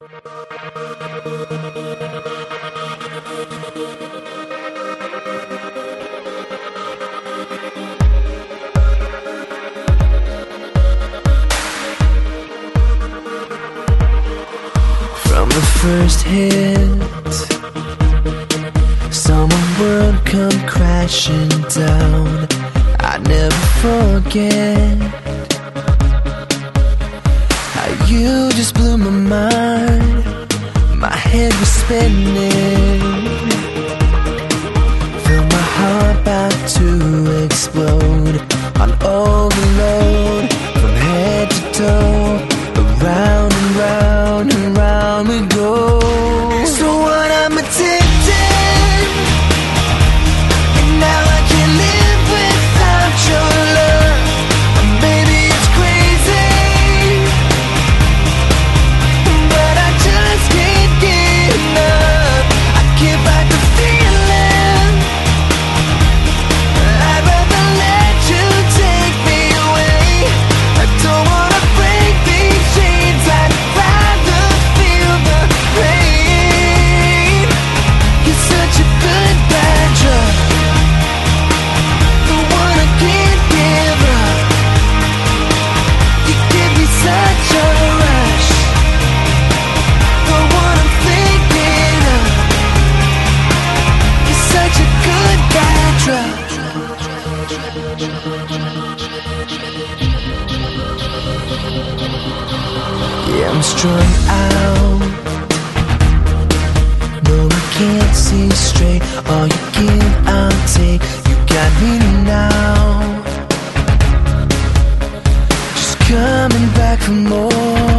From the first hit, saw my world come crashing down. I never forget how you just blew my mind. My head was spinning, feel my heart about to explode. On overload, from head to toe, around and round and round we go. So what, I'm addicted, and now I can't live without your love. Baby, it's crazy, but I just can't get enough. I can't fight the feeling. I'd rather let you take me away. I don't wanna break these chains. I'd rather feel the pain. You're such a good bad drug, the one I can't give up. You give me such a rush, the one I'm thinking of. You're such a good bad drug. Yeah, I'm strung out, no, I can't see straight. All you give, I'll take. You got me now, just coming back for more.